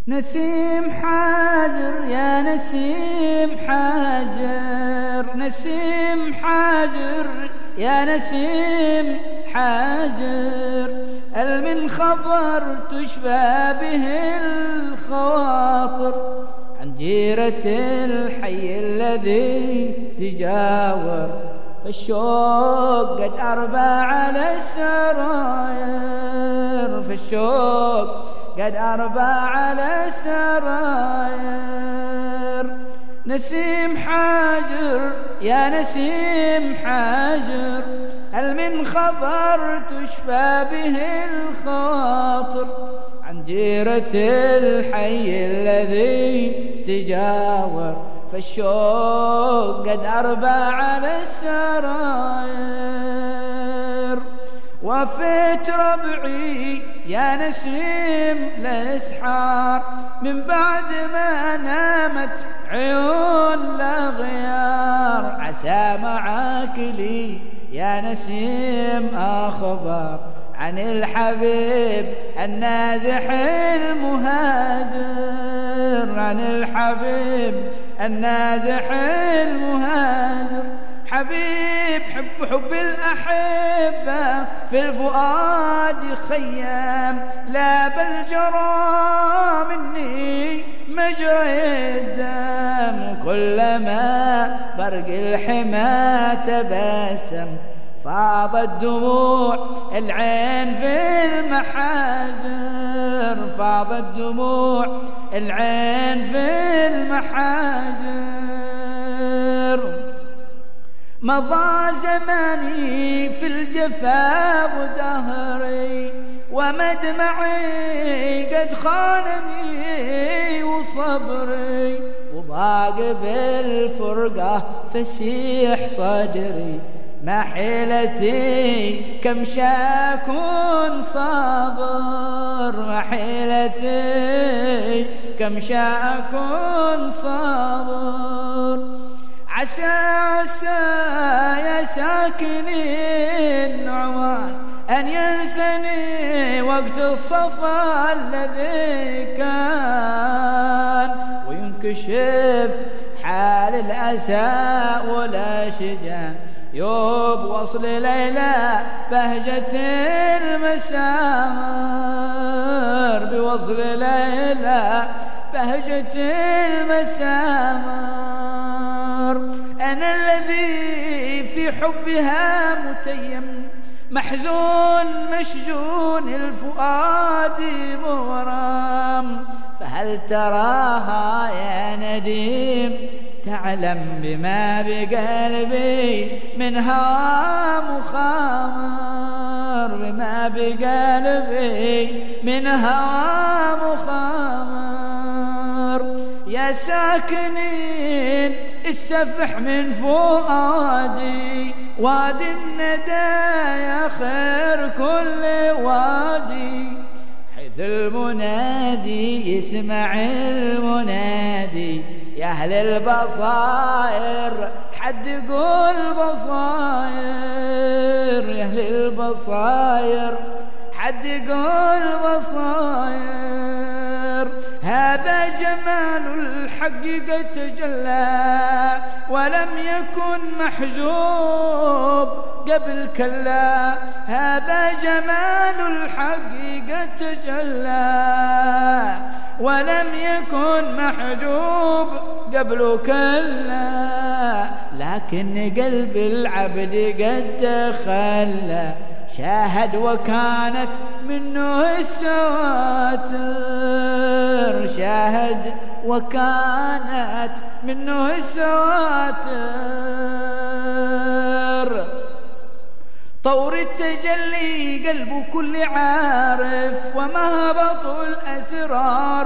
نسيم حاجر يا نسيم حاجر، نسيم حاجر يا نسيم حاجر، المن خبر تشفى به الخواطر عن جيرة الحي الذي تجاور، فالشوق قد أربى على السراير، فالشوق قد أربى على السراير. نسيم حاجر يا نسيم حاجر، هل من خبر تشفى به الخاطر عن جيرة الحي الذي تجاور، فالشوق قد أربى على السراير. وفيت ربعي يا نسيم الاسحار، من بعد ما نامت عيون الأغيار، عسى معاك لي يا نسيم أخبار عن الحبيب النازح المهاجر، عن الحبيب النازح المهاجر. حبيب حب الأحبة في الفؤاد خيام، لا بل جرى مني مجرى الدم، كلما برق الحمى تبسم فاضت دموع العين في المحاجر، فاضت دموع العين في المحاجر. مضى زماني في الجفا ودهري، ومدمعي قد خانني وصبري، وضاق بالفرقة فسيح صدري، ما حيلتي كم شاكون صابر، ما حيلتي كم شاكون صابر. عسى عسى يا ساكني النعمان أن ينثني وقت الصفا الذي كان، وينكشف حال الأسى والأشجان، يوب وصل ليلى بهجة المسامر، بوصل ليلى بهجة المسامر. أنا الذي في حبها متيم، محزون مشجون الفؤاد مغرم، فهل تراها يا نديم تعلم بما بقلبي من هوى مخامر، بما بقلبي من هوى مخامر. يا ساكنين السفح من فؤادي، وادي الندى يا خير كل وادي، حيث المنادي يسمع المنادي، يا أهل البصائر حدقوا البصائر، يا أهل البصائر حدقوا البصائر. هذا جمال الحق قد تجلى، ولم يكن محجوب قبل كلا، هذا جمال الحق قد تجلى، ولم يكن محجوب قبل كلا، لكن قلب العبد قد تخلى، شاهد وكانت منه السواتر، شاهد وكانت منه السواتر. طور التجلي قلب كل عارف، ومهبط الأسرار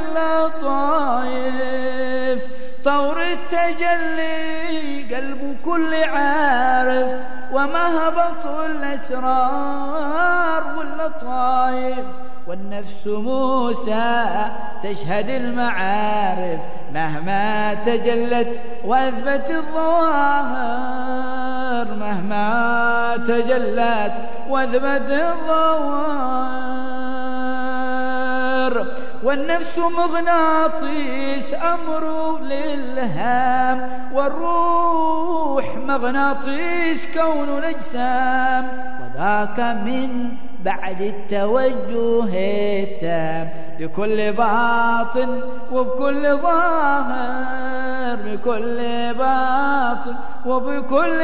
واللطايف، طور التجلي قلب كل عارف، ومهبط الأسرار واللطايف. والنفس موسى تشهد المعارف، مهما تجلت واثبت الظواهر، مهما تجلت واثبت الظواهر. والنفس مغناطيس أمر للهام، والروح مغناطيس كون الأجسام، وذاك من بعد التوجه التام بكل باطن وبكل ظاهر، بكل باطن وبكل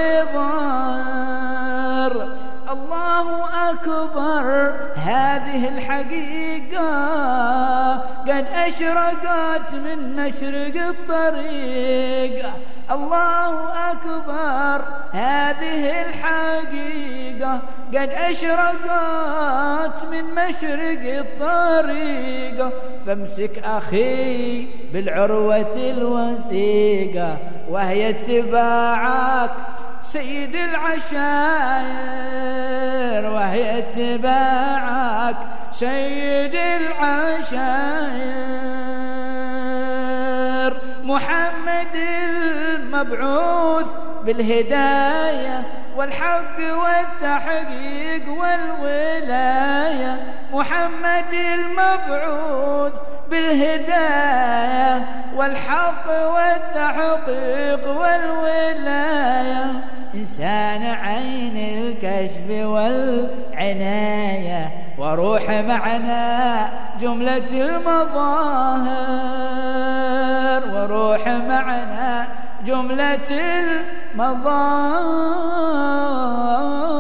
ظاهر. الله أكبر هذه الحقيقة قد أشرقت من مشرق الطريق. الله أكبر هذه الحقيقة قد أشرقت من مشرق الطريق. فامسك أخي بالعروة الوثيقة وهي اتباعك سيد العشائر، وهي اتباعك سيد العشائر. محمد المبعوث بالهداية والحق والتحقيق والولاية، محمد المبعوث بالهداية والحق والتحقيق والولاية. إنسان عين الكشف والعناية، وروح معنى جملة المظاهر، وروح معنى جملة المظاهر.